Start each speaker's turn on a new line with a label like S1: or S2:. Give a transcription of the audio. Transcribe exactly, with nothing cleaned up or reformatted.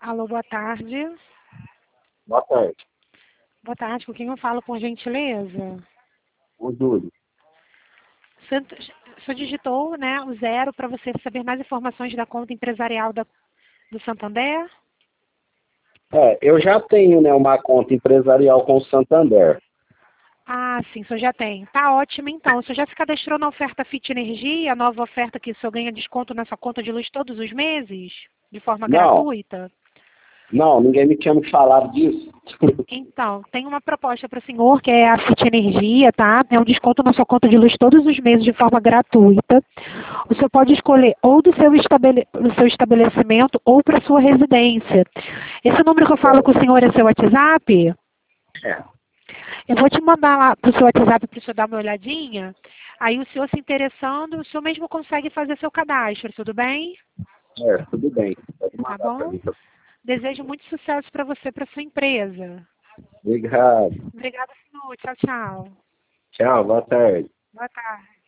S1: Alô, boa tarde.
S2: Boa tarde.
S1: Boa tarde, com quem eu falo, por gentileza?
S2: O Júlio.
S1: Você, você digitou, né, o zero para você saber mais informações da conta empresarial da, do Santander?
S2: É, eu já tenho, né, uma conta empresarial com o Santander.
S1: Ah, sim, o senhor já tem. Tá ótimo, então. O senhor já se cadastrou na oferta Fit Energia, a nova oferta que o senhor ganha desconto na sua conta de luz todos os meses, de forma
S2: Não,
S1: gratuita?
S2: não, ninguém me tinha me falado disso.
S1: Então, tem uma proposta para o senhor, que é a Fit Energia, tá? É um desconto na sua conta de luz todos os meses de forma gratuita. O senhor pode escolher ou do seu, estabele... do seu estabelecimento ou para sua residência. Esse número que eu falo com o senhor é seu WhatsApp?
S2: É,
S1: Eu vou te mandar lá para o seu WhatsApp para o senhor dar uma olhadinha. Aí o senhor se interessando, o senhor mesmo consegue fazer seu cadastro, tudo bem?
S2: é, tudo bem. Pode
S1: Tá
S2: mandar para
S1: bom?
S2: mim.
S1: Desejo muito sucesso para você e para sua empresa.
S2: Obrigado.
S1: Obrigada, senhor. Tchau, tchau.
S2: Tchau, boa tarde.
S1: Boa tarde.